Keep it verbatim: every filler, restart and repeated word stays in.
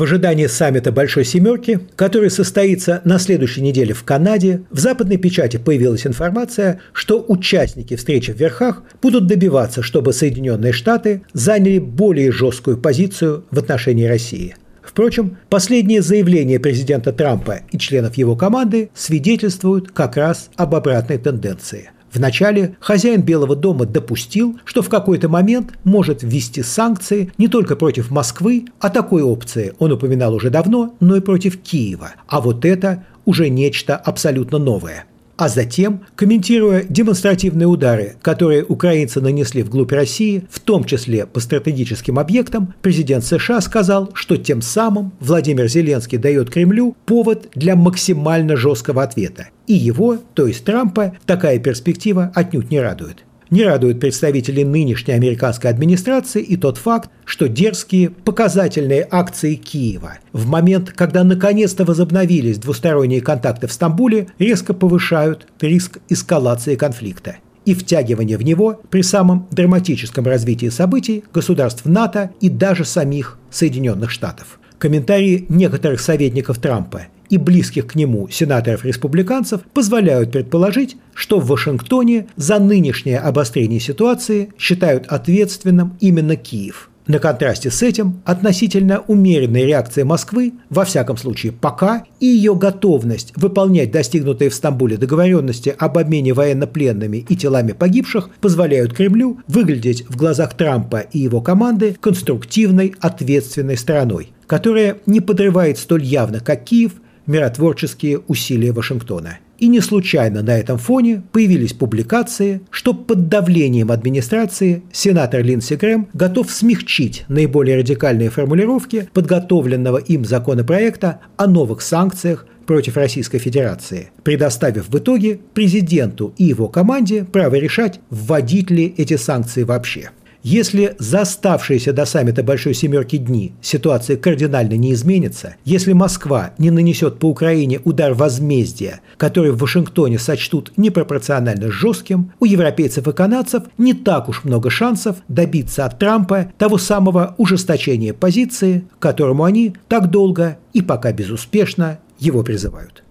В ожидании саммита Большой Семерки, который состоится на следующей неделе в Канаде, в западной печати появилась информация, что участники встречи в верхах будут добиваться, чтобы Соединенные Штаты заняли более жесткую позицию в отношении России. Впрочем, последние заявления президента Трампа и членов его команды свидетельствуют как раз об обратной тенденции. Вначале хозяин Белого дома допустил, что в какой-то момент может ввести санкции не только против Москвы, а такой опции он упоминал уже давно, но и против Киева. А вот это уже нечто абсолютно новое. А затем, комментируя демонстративные удары, которые украинцы нанесли вглубь России, в том числе по стратегическим объектам, президент США сказал, что тем самым Владимир Зеленский дает Кремлю повод для максимально жесткого ответа. И его, то есть Трампа, такая перспектива отнюдь не радует. Не радует представителей нынешней американской администрации и тот факт, что дерзкие, показательные акции Киева в момент, когда наконец-то возобновились двусторонние контакты в Стамбуле, резко повышают риск эскалации конфликта и втягивания в него при самом драматическом развитии событий государств НАТО и даже самих Соединенных Штатов. Комментарии некоторых советников Трампа и близких к нему сенаторов-республиканцев позволяют предположить, что в Вашингтоне за нынешнее обострение ситуации считают ответственным именно Киев. На контрасте с этим относительно умеренная реакция Москвы, во всяком случае пока, и ее готовность выполнять достигнутые в Стамбуле договоренности об обмене военнопленными и телами погибших позволяют Кремлю выглядеть в глазах Трампа и его команды конструктивной, ответственной стороной, которая не подрывает столь явно, как Киев, миротворческие усилия Вашингтона. И не случайно на этом фоне появились публикации, что под давлением администрации сенатор Линдси Грэм готов смягчить наиболее радикальные формулировки подготовленного им законопроекта о новых санкциях против Российской Федерации, предоставив в итоге президенту и его команде право решать, вводить ли эти санкции вообще. Если за оставшиеся до саммита Большой Семерки дни ситуация кардинально не изменится, если Москва не нанесет по Украине удар возмездия, который в Вашингтоне сочтут непропорционально жестким, у европейцев и канадцев не так уж много шансов добиться от Трампа того самого ужесточения позиции, к которому они так долго и пока безуспешно его призывают.